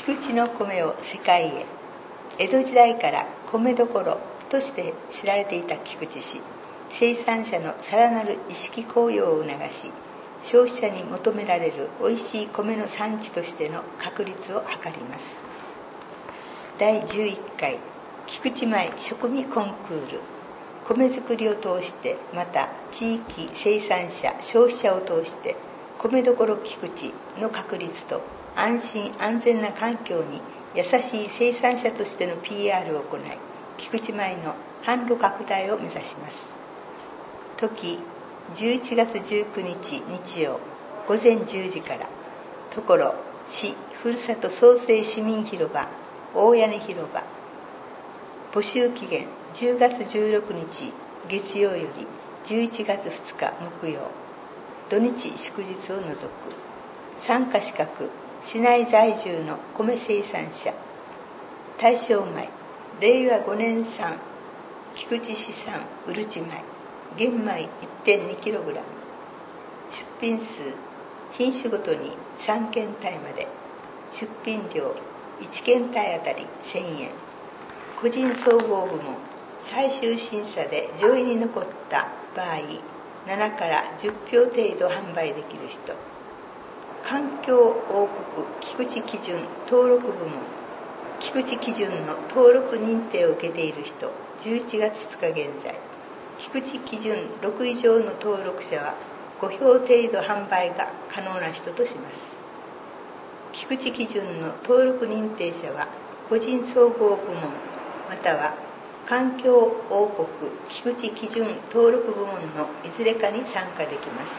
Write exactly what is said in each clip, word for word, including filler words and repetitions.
菊池の米を世界へ。江戸時代から米どころとして知られていた菊池市。生産者のさらなる意識高揚を促し、消費者に求められるおいしい米の産地としての確立を図ります。だいじゅういっかい菊池米食味コンクール。米作りを通して、また地域生産者消費者を通して米どころ菊池の確立と安心安全な環境に優しい生産者としての ピーアール を行い、菊池米の販路拡大を目指します。時じゅういちがつじゅうくにち日曜ごぜんじゅうじから。ところ市ふるさと創生市民広場大屋根広場。募集期限じゅうがつじゅうろくにち月曜よりじゅういちがつふつか木曜。土日祝日を除く。参加資格市内在住の米生産者。対象米れいわごねん産菊池市産うるち米玄米 いってんにキログラム。 出品数品種ごとにさんけんたいまで。出品料いっけんたいあたりせんえん。個人総合部門最終審査で上位に残った場合、ななからじゅっぴょう程度販売できる人。環境王国菊池基準登録部門菊池基準の登録認定を受けている人。じゅういちがつふつか現在、菊池基準ろく以上の登録者はごひょう程度販売が可能な人とします。菊池基準の登録認定者は個人総合部門または環境王国菊池基準登録部門のいずれかに参加できます。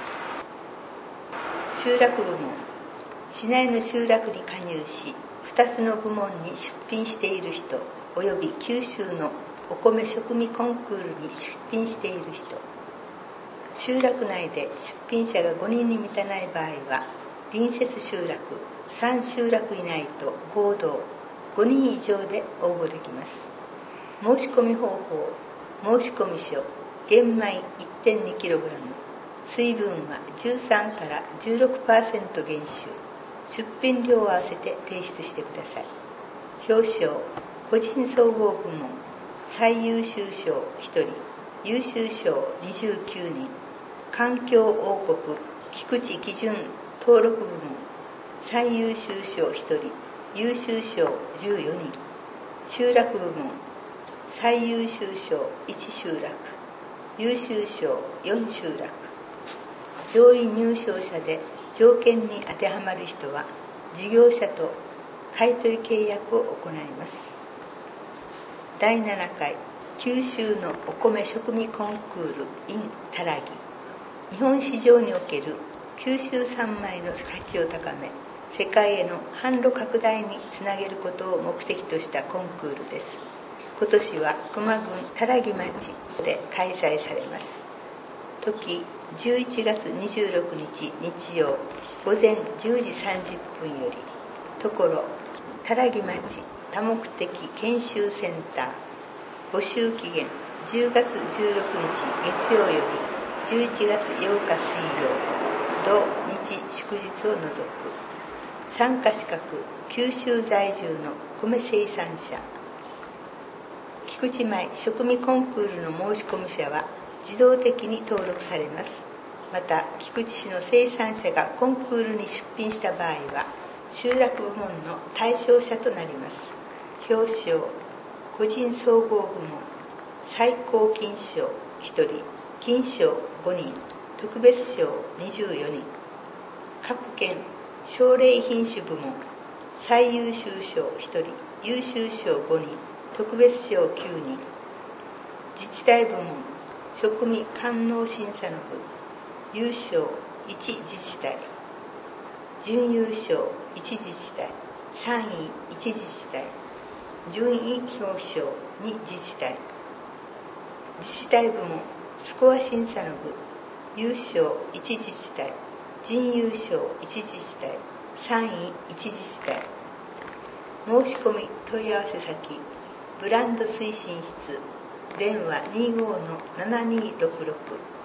集落部門市内の集落に加入しふたつの部門に出品している人および九州のお米食味コンクールに出品している人。集落内で出品者がごにんに満たない場合は隣接集落さん集落以内と合同ごにん以上で応募できます。申し込み方法申込書玄米 いってんにキログラム。水分はじゅうさんからじゅうろくパーセント 減収。出品料を合わせて提出してください。表彰個人総合部門最優秀賞ひとり優秀賞にじゅうきゅうにん。環境王国菊池基準登録部門最優秀賞ひとり優秀賞じゅうよにん。集落部門最優秀賞いち集落優秀賞よん集落。上位入賞者で条件に当てはまる人は事業者と買取契約を行います。だいななかい九州のお米食味コンクール in たらぎ。日本市場における九州産米の価値を高め世界への販路拡大につなげることを目的としたコンクールです。今年は球磨郡たらぎ町で開催されます。時じゅういちがつにじゅうろくにち日曜ごぜんじゅうじさんじゅっぷんより。ところたらぎ町多目的研修センター。募集期限じゅうがつじゅうろくにち月曜よりじゅういちがつようか水曜。土日祝日を除く。参加資格九州在住の米生産者。菊池米食味コンクールの申し込み者は自動的に登録されます。また菊池市の生産者がコンクールに出品した場合は集落部門の対象者となります。表彰個人総合部門最高金賞ひとり金賞ごにん特別賞にじゅうよにん。各県奨励品種部門最優秀賞ひとり優秀賞ごにん特別賞きゅうにん。自治体部門食味官能審査の部優勝いち自治体準優勝いち自治体さんいいち自治体順位表彰に自治体。自治体部門スコア審査の部優勝いち自治体準優勝いち自治体さんいいち自治体。申し込み問い合わせ先ブランド推進室電話 にじゅうごのななにろくろく